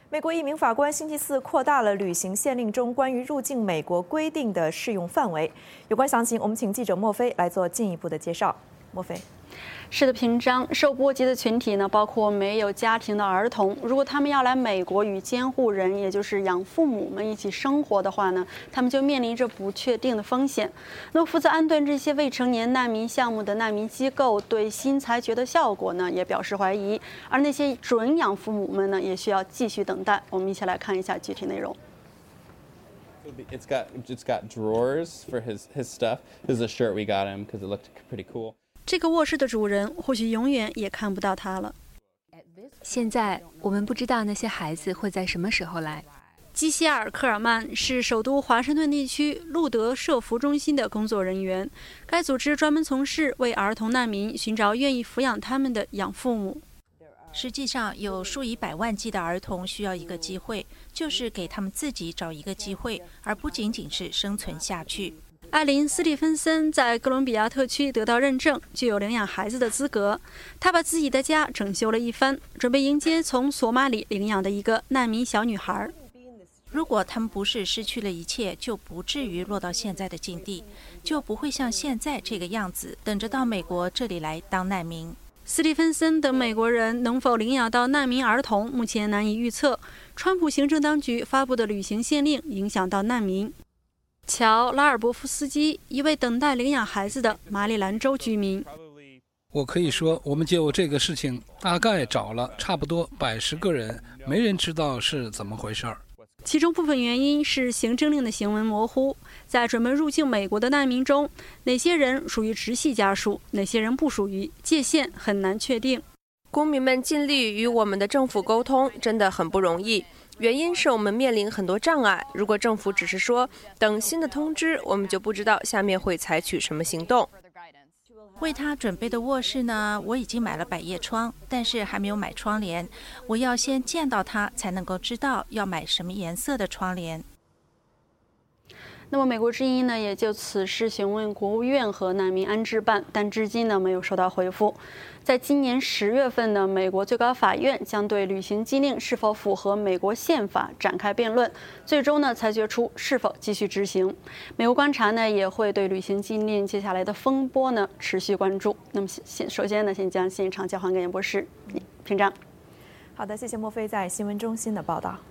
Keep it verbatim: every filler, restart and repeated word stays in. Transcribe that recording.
美国一名法官星期四扩大了旅行限令中关于入境美国规定的适用范围。有关详情，我们请记者莫菲来做进一步的介绍。莫菲。 是的，平章受波及的群体呢，包括没有家庭的儿童。如果他们要来美国与监护人，也就是养父母们一起生活的话呢，他们就面临着不确定的风险。那么负责安顿这些未成年难民项目的难民机构对新裁决的效果呢，也表示怀疑。而那些准养父母们呢，也需要继续等待。我们一起来看一下具体内容。 It's got it's got drawers for his his stuff. This is a shirt we got him because it looked pretty cool. 这个卧室的主人或许永远也看不到他了。 现在我们不知道那些孩子会在什么时候来。 基希尔·科尔曼是首都华盛顿地区路德社福中心的工作人员，该组织专门从事为儿童难民寻找愿意抚养他们的养父母。 实际上，有数以百万计的儿童需要一个机会，就是给他们自己找一个机会，而不仅仅是生存下去。 艾琳·斯蒂芬森在哥伦比亚特区得到认证，具有领养孩子的资格。她把自己的家整修了一番，准备迎接从索马里领养的一个难民小女孩。 如果他们不是失去了一切，就不至于落到现在的境地，就不会像现在这个样子，等着到美国这里来当难民。 斯蒂芬森等美国人能否领养到难民儿童，目前难以预测。川普行政当局发布的旅行限令影响到难民。乔·拉尔伯夫斯基，一位等待领养孩子的马里兰州居民。 我可以说，我们就这个事情大概找了差不多百十个人，没人知道是怎么回事儿。 其中部分原因是行政令的行文模糊，在准备入境美国的难民中，哪些人属于直系家属，哪些人不属于，界限很难确定。 公民们尽力与我们的政府沟通，真的很不容易。原因是我们面临很多障碍。如果政府只是说等新的通知，我们就不知道下面会采取什么行动。 为他准备的卧室呢，我已经买了百叶窗，但是还没有买窗帘。我要先见到他，才能够知道要买什么颜色的窗帘。 那么，美国之音呢，也就此事询问国务院和难民安置办，但至今呢没有收到回复。在今年十月份呢，美国最高法院将对旅行禁令是否符合美国宪法展开辩论，最终呢裁决出是否继续执行。美国观察呢也会对旅行禁令接下来的风波呢持续关注。那么，先首先呢，先将现场交还给严博士，屏障。 好的，谢谢莫菲在新闻中心的报道。